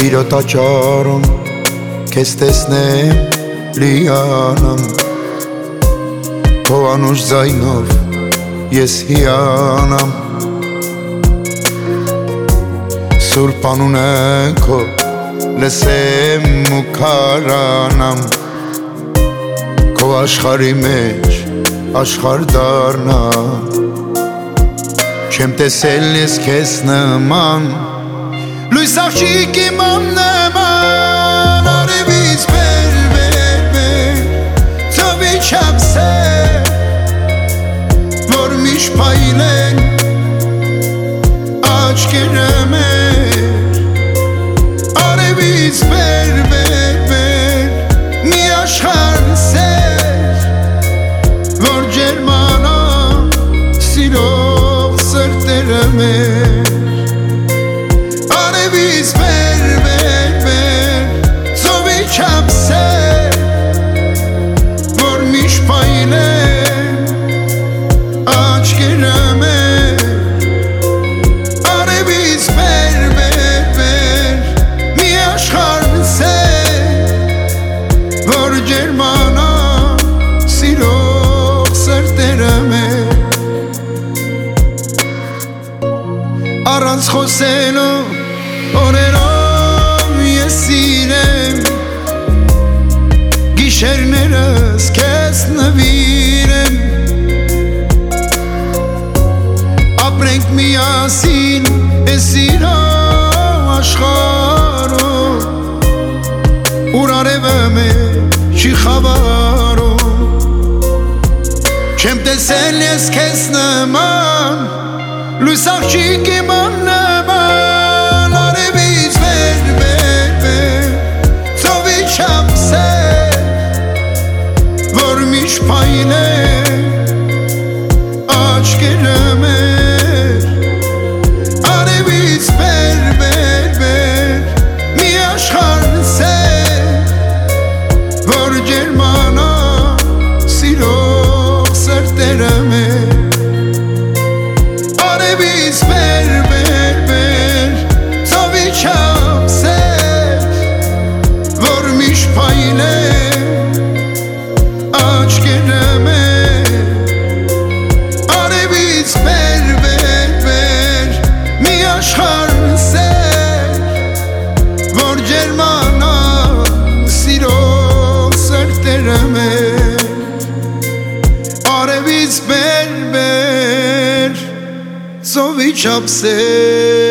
Սիրո տաճարում քեզ տեսնեմ լիանամ, քո անուշ ձայնով ես հիանամ, սուրբ անունը քո լսեմ ու քարանամ, քո աշխարհի մեջ աշխարհ դառնամ, չեմ տեսել ես քեզ նման, լույս աղջիկ իմ աննման, արևից վեր, ծովի չափսեր, որ միշտ փայլեն աչքերը մեր, արևից վեր, մի աշխարհ սեր, որ ջերմանա սիրով սրտերը մեր, արևից վեր, ծովի չափսեր, որ միշտ փայլեն աչքերը մեր, արևից վեր, մի աշխարհ սեր, որ ջերմանա սիրող սրտերը մեր, առանց խոսելու օրերով ես սիրեմ, գիշերներս քեզ նվիրեմ, ապրենք միասին էս սիրո աշխարհում, ուր արևը մեզ չի խավարում, չեմ տեսել ես քեզ նման, լույս աղջիկ իմ աննման, արևից վեր, ծովի չափսեր, որ միշտ փայլեն աչքերը մեր, արևից վեր, մի աշխարհ սեր, որ ջերմանա սիրող սրտերը մեր, արևից վեր, ծովի չափսեր, որ միշտ փայլեն աչքերը մեր, արևից վեր, մի աշխարհ սեր, որ ջերմանա սիրող սրտերը մեր, արևից վեր, ծովի չափսեր, որ ջերմանա սիրող սրտերը մեր, արևից վեր, ծովի չափսեր, որ միշտ փայլեն աչքերը մեր, արևից վեր, մի աշխարհ սեր, որ ջերմանա սիրող սրտերը մեր, արևից վեր, ծովի չափսեր, որ ջերմանա սիրող սրտերը մեր, արևից վեր, ծովի չափսեր,